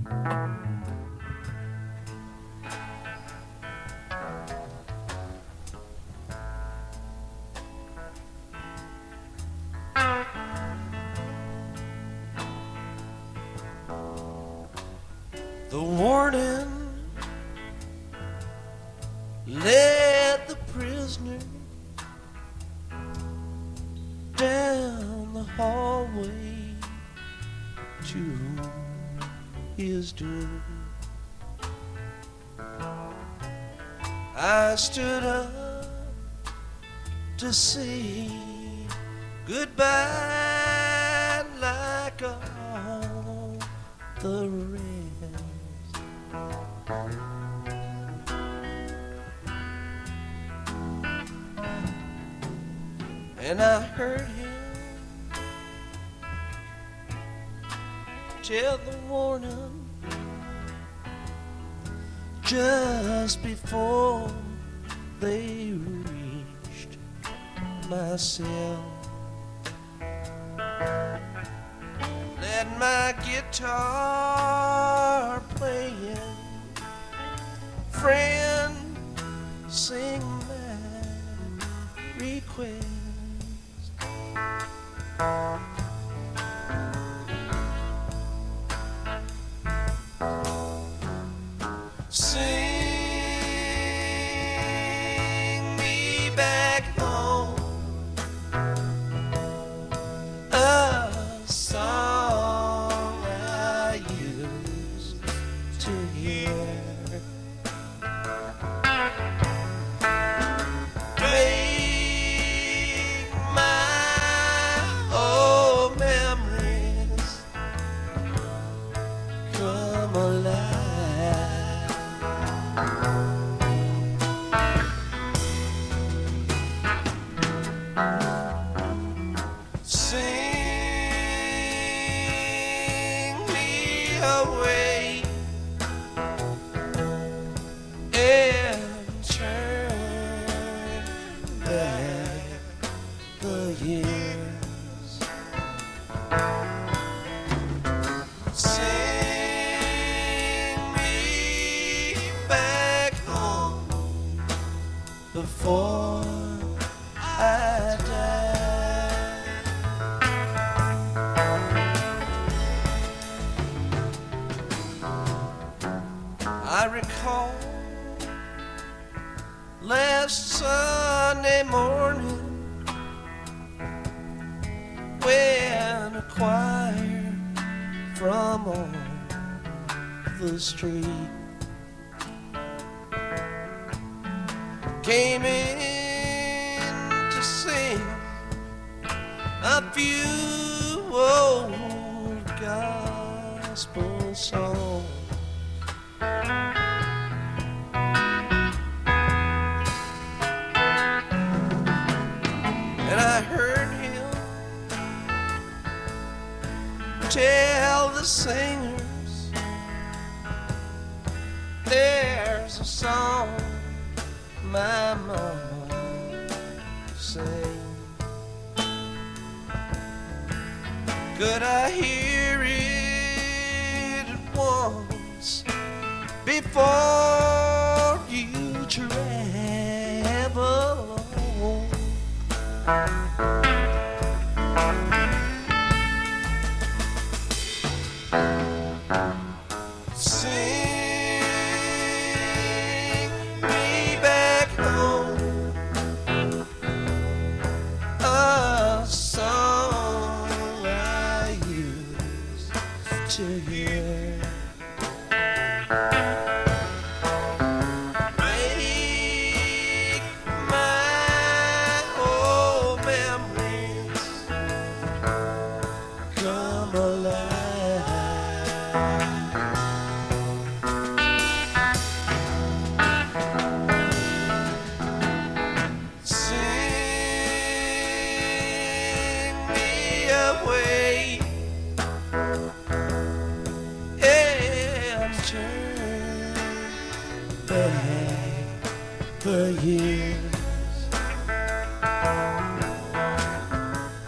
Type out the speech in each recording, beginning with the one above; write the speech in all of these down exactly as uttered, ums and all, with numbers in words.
The warden led the prisoner down the hallway to his doom. I stood up to say goodbye like all the rest. And I heard him tell the warden just before they reached my cell. Let my guitar playing, friend, sing my request. Sing me back home a song I used to hear. Make my old memories come alive. Sing me away and turn back the years. Sing me back home before I die. I recall last Sunday morning when a choir from on the street came in to sing a few old gospel songs. And I heard him tell the singers there's a song my mama sang. Could I hear it once before you travel on? Sing me back home a song I used to hear. Make my old memories come alive. Sing me away and turn back the years.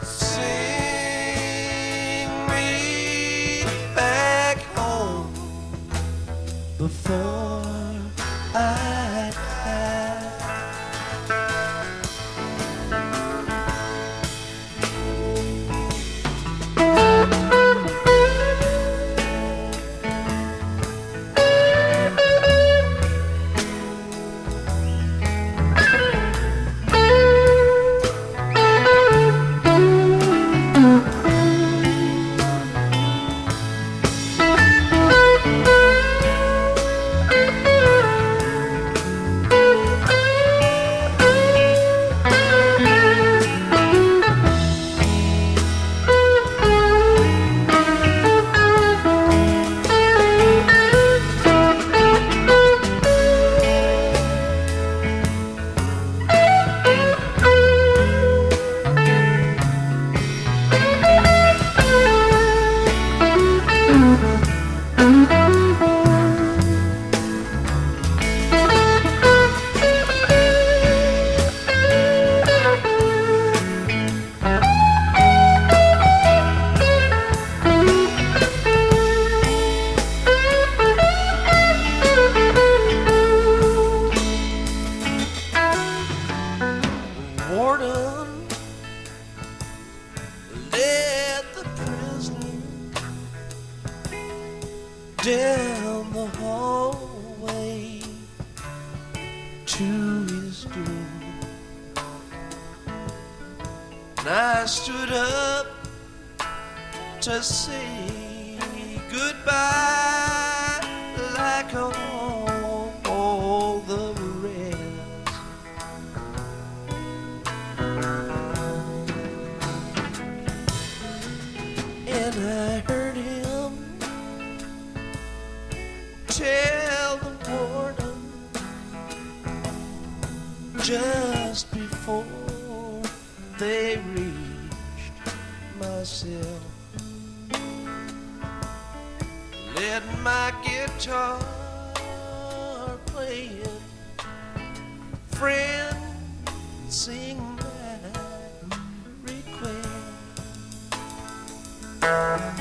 Sing me back home before I die. Warden led the prisoner down the hallway to his doom, and I stood up to say goodbye like all, all the rest. And I heard him tell the warden just before they reached my cell, let my guitar playing, friend, sing my request.